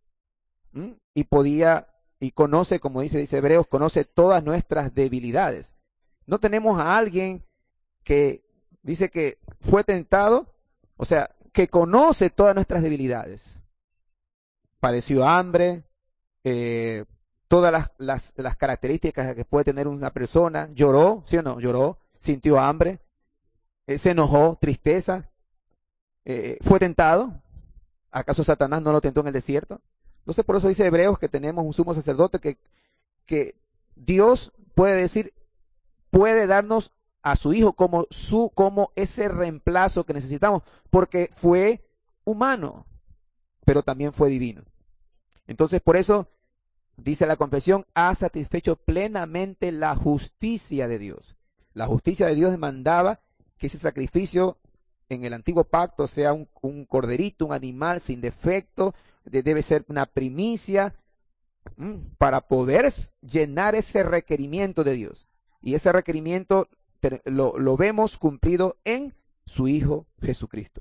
¿m? Y podía, y conoce, como dice, dice Hebreos, conoce todas nuestras debilidades. No tenemos a alguien que dice que fue tentado, o sea, que conoce todas nuestras debilidades. Padeció hambre, eh, todas las, las, las características que puede tener una persona, lloró, ¿sí o no? Lloró, sintió hambre, eh, se enojó, tristeza, eh, fue tentado. ¿Acaso Satanás no lo tentó en el desierto? Entonces por eso dice Hebreos que tenemos un sumo sacerdote que, que Dios puede decir, puede darnos a su hijo como su, como ese reemplazo que necesitamos, porque fue humano, pero también fue divino. Entonces por eso dice la confesión, ha satisfecho plenamente la justicia de Dios. La justicia de Dios demandaba que ese sacrificio en el antiguo pacto sea un, un corderito, un animal sin defecto, de, debe ser una primicia, mmm, para poder llenar ese requerimiento de Dios. Y ese requerimiento lo, lo vemos cumplido en su Hijo Jesucristo.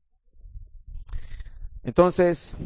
Entonces,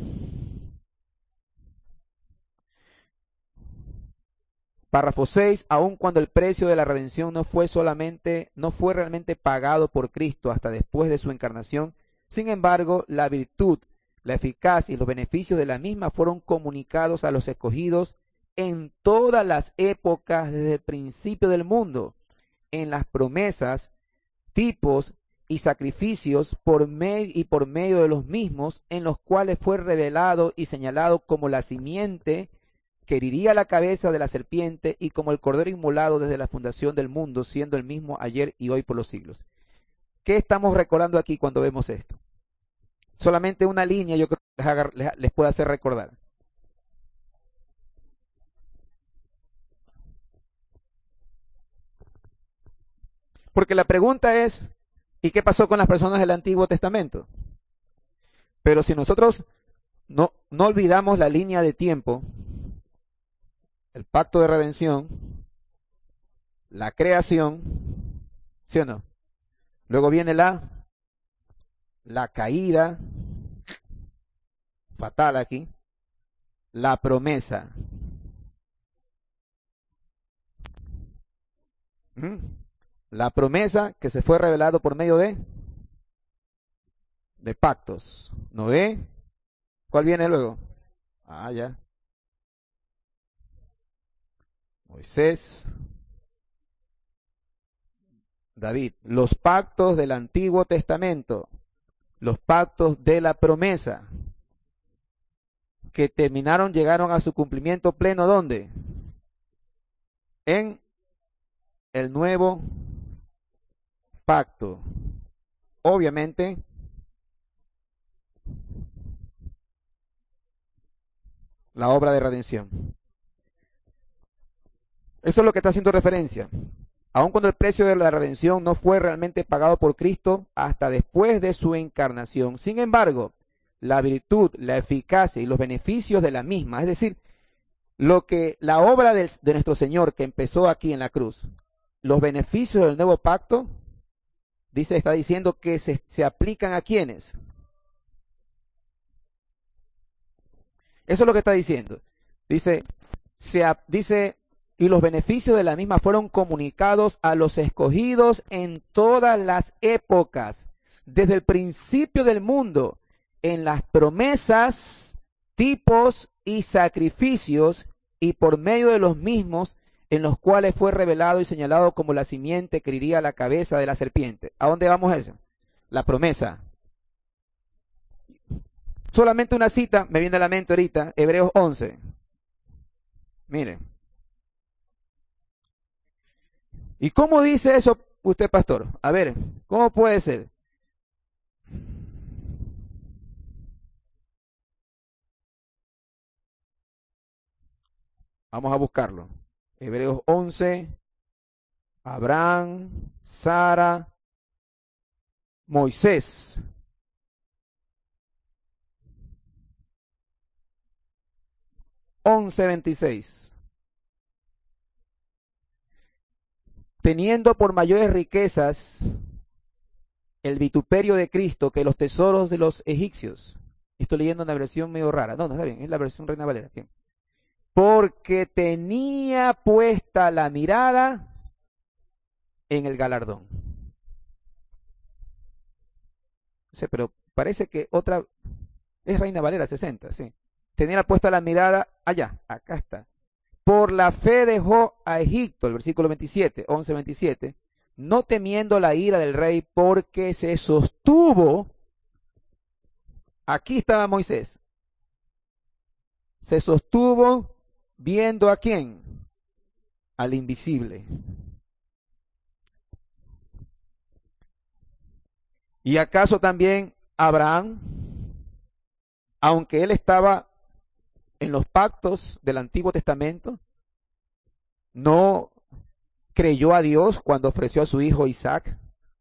párrafo seis, aun cuando el precio de la redención no fue solamente, no fue realmente pagado por Cristo hasta después de su encarnación, sin embargo, la virtud, la eficacia y los beneficios de la misma fueron comunicados a los escogidos en todas las épocas desde el principio del mundo, en las promesas, tipos y sacrificios por medio y por medio de los mismos, en los cuales fue revelado y señalado como la simiente que heriría la cabeza de la serpiente y como el cordero inmolado desde la fundación del mundo, siendo el mismo ayer y hoy por los siglos. ¿Qué estamos recordando aquí cuando vemos esto? Solamente una línea yo creo que les, haga, les, les puede hacer recordar. Porque la pregunta es, ¿y qué pasó con las personas del Antiguo Testamento? Pero si nosotros no, no olvidamos la línea de tiempo, el pacto de redención, la creación, ¿sí o no? Luego viene la, la caída, fatal aquí, la promesa. ¿Mm? La promesa que se fue revelado por medio de, de pactos. Noé, ¿cuál viene luego? Ah, ya. Moisés, David, los pactos del Antiguo Testamento, los pactos de la promesa, que terminaron, llegaron a su cumplimiento pleno, ¿dónde? En el nuevo pacto. Obviamente, la obra de redención. Eso es lo que está haciendo referencia. Aun cuando el precio de la redención no fue realmente pagado por Cristo hasta después de su encarnación. Sin embargo, la virtud, la eficacia y los beneficios de la misma, es decir, lo que la obra del, de nuestro Señor que empezó aquí en la cruz, los beneficios del nuevo pacto, dice, está diciendo que se, se aplican a quiénes. Eso es lo que está diciendo. Dice, se, dice, y los beneficios de la misma fueron comunicados a los escogidos en todas las épocas, desde el principio del mundo, en las promesas, tipos y sacrificios, y por medio de los mismos, en los cuales fue revelado y señalado como la simiente que heriría la cabeza de la serpiente. ¿A dónde vamos eso? La promesa. Solamente una cita me viene a la mente ahorita, Hebreos once. Miren. ¿Y cómo dice eso usted, pastor? A ver, ¿cómo puede ser? Vamos a buscarlo. Hebreos once, Abraham, Sara, Moisés. once veintiséis. Teniendo por mayores riquezas el vituperio de Cristo que los tesoros de los egipcios. Estoy leyendo una versión medio rara. No, no está bien, es la versión Reina Valera. Bien. Porque tenía puesta la mirada en el galardón. Sí, pero parece que otra es Reina Valera sesenta, sí. Tenía puesta la mirada allá, acá está. Por la fe dejó a Egipto, el versículo veintisiete, once veintisiete, no temiendo la ira del rey, porque se sostuvo. Aquí estaba Moisés. Se sostuvo viendo a quién, al invisible. ¿Y acaso también Abraham, aunque él estaba en los pactos del Antiguo Testamento, no creyó a Dios cuando ofreció a su hijo Isaac?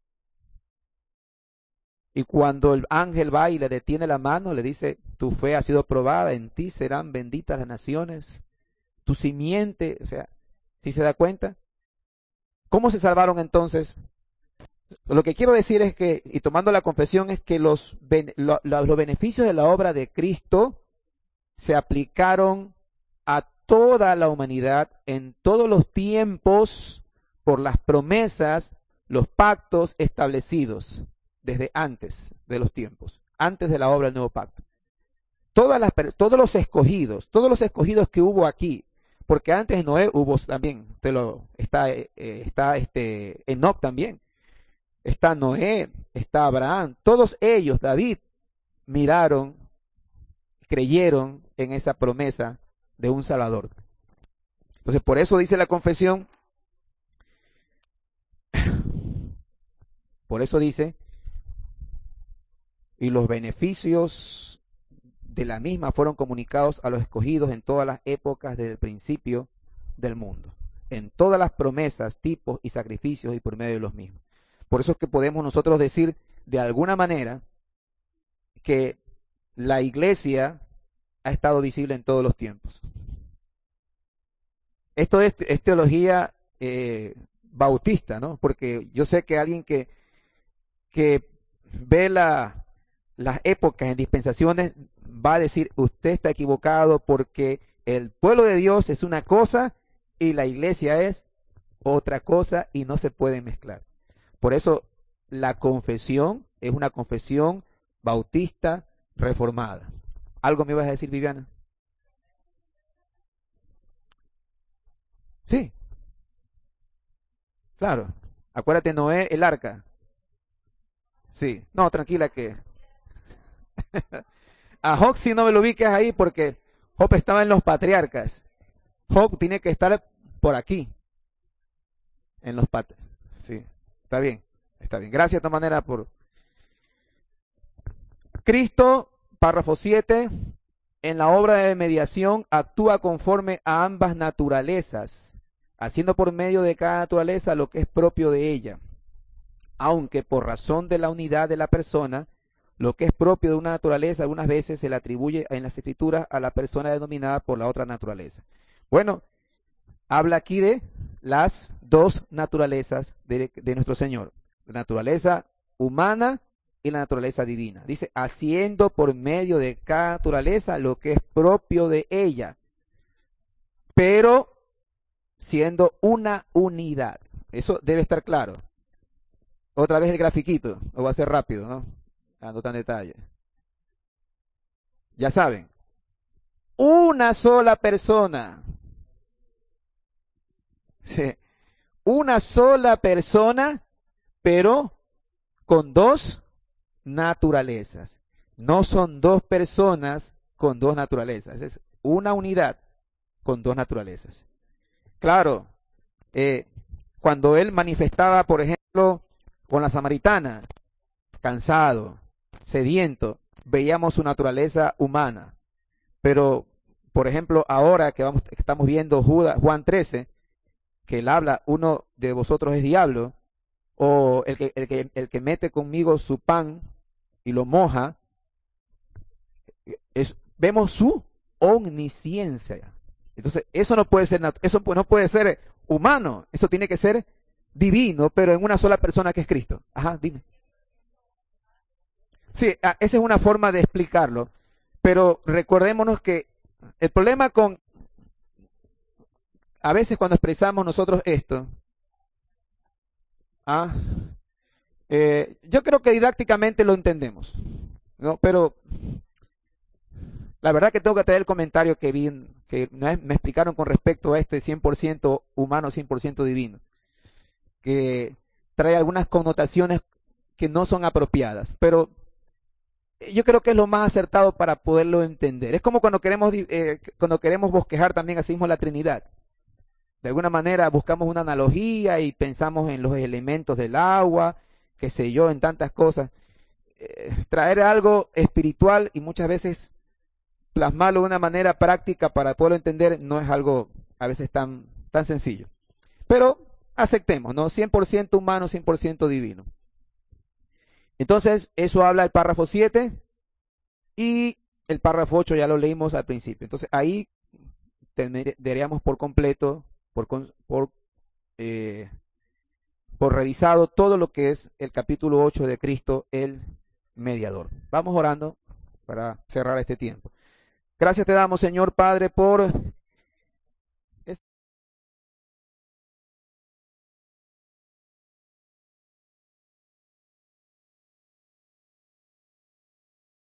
Y cuando el ángel va y le detiene la mano, le dice, tu fe ha sido probada, en ti serán benditas las naciones, tu simiente, o sea, ¿sí se da cuenta? ¿Cómo se salvaron entonces? Lo que quiero decir es que, y tomando la confesión, es que los, lo, los beneficios de la obra de Cristo se aplicaron a toda la humanidad en todos los tiempos por las promesas, los pactos establecidos desde antes de los tiempos, antes de la obra del nuevo pacto. Todas las, todos los escogidos, todos los escogidos que hubo aquí, porque antes de Noé hubo también, te lo, está, eh, está este, Enoc también. Está Noé, está Abraham, todos ellos, David, miraron, creyeron en esa promesa de un Salvador. Entonces, por eso dice la confesión, por eso dice, y los beneficios de la misma fueron comunicados a los escogidos en todas las épocas desde el principio del mundo, en todas las promesas, tipos y sacrificios y por medio de los mismos. Por eso es que podemos nosotros decir de alguna manera que la iglesia ha estado visible en todos los tiempos. Esto es, es teología eh, bautista, ¿no? Porque yo sé que alguien que, que ve la, las épocas en dispensaciones va a decir, usted está equivocado porque el pueblo de Dios es una cosa y la iglesia es otra cosa y no se pueden mezclar. Por eso la confesión es una confesión bautista reformada. ¿Algo me ibas a decir, Viviana? Sí, claro. Acuérdate, Noé, el arca. Sí, no, tranquila que... A Job si no me lo ubiques ahí porque Job estaba en los patriarcas. Job tiene que estar por aquí. En los patriarcas. Sí. Está bien, está bien. Gracias de todas maneras por... Cristo, párrafo siete, en la obra de mediación actúa conforme a ambas naturalezas, haciendo por medio de cada naturaleza lo que es propio de ella. Aunque por razón de la unidad de la persona, lo que es propio de una naturaleza algunas veces se le atribuye en las escrituras a la persona denominada por la otra naturaleza. Bueno, habla aquí de las dos naturalezas de, de nuestro Señor, la naturaleza humana y la naturaleza divina. Dice, haciendo por medio de cada naturaleza lo que es propio de ella, pero siendo una unidad. Eso debe estar claro. Otra vez el grafiquito, lo voy a hacer rápido, ¿no? Dando tan detalle. Ya saben, una sola persona. Sí. Una sola persona, pero con dos naturalezas. No son dos personas con dos naturalezas. Es una unidad con dos naturalezas. Claro, eh, cuando él manifestaba, por ejemplo, con la samaritana, cansado, sediento, veíamos su naturaleza humana. Pero, por ejemplo, ahora que vamos, estamos viendo Judas, Juan trece, que él habla, uno de vosotros es diablo, o el que, el que, el que mete conmigo su pan y lo moja, es, vemos su omnisciencia. Entonces, eso no puede ser, eso no puede ser humano, eso tiene que ser divino, pero en una sola persona que es Cristo. Ajá, dime. Sí, esa es una forma de explicarlo. Pero recordémonos que el problema con, a veces cuando expresamos nosotros esto, ¿ah? Eh, yo creo que didácticamente lo entendemos, ¿no? Pero la verdad que tengo que traer el comentario que vi, que me explicaron con respecto a este cien por ciento humano, cien por ciento divino, que trae algunas connotaciones que no son apropiadas, pero yo creo que es lo más acertado para poderlo entender. Es como cuando queremos, eh, cuando queremos bosquejar también así mismo la Trinidad. De alguna manera buscamos una analogía y pensamos en los elementos del agua, qué sé yo, en tantas cosas. Eh, traer algo espiritual y muchas veces plasmarlo de una manera práctica para poderlo entender no es algo a veces tan, tan sencillo. Pero aceptemos, ¿no? cien por ciento humano, cien por ciento divino. Entonces, eso habla el párrafo siete y el párrafo ocho ya lo leímos al principio. Entonces, ahí tendríamos por completo, por, por, eh, por revisado todo lo que es el capítulo ocho de Cristo, el mediador. Vamos orando para cerrar este tiempo. Gracias te damos, Señor Padre, por